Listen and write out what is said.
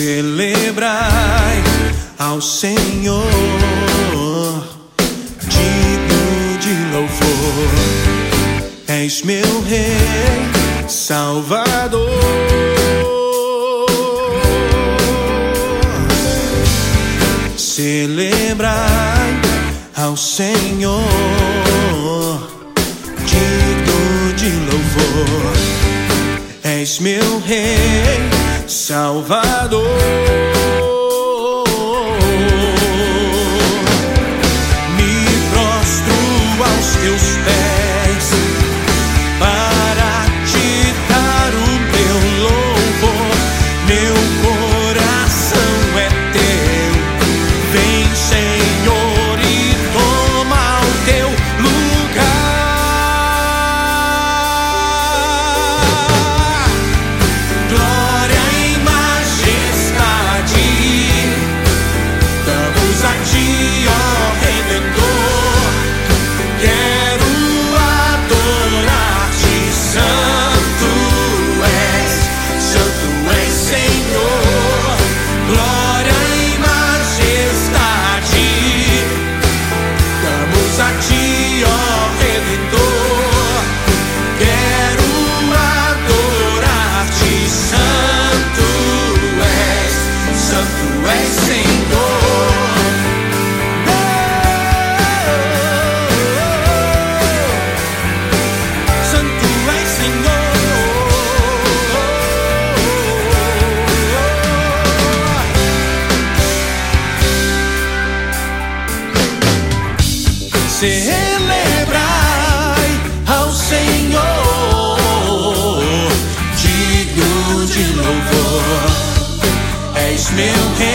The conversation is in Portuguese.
Celebrai ao Senhor, digno de louvor. És meu Rei, Salvador. Celebrai ao Senhor, digno de louvor. És meu Rei, Salvador. Me prostro aos teus pés para te dar o teu louvor. Meu coração é teu. Vem, Senhor, e toma o teu lugar. Glória e majestade damos a ti, ó Redentor. Quero adorar-te, santo és, Senhor. Glória e majestade damos a ti, ó Redentor. Quero adorar-te, santo és, Senhor. Santo és, Senhor. Celebrai ao Senhor, digno de louvor. És meu Rei,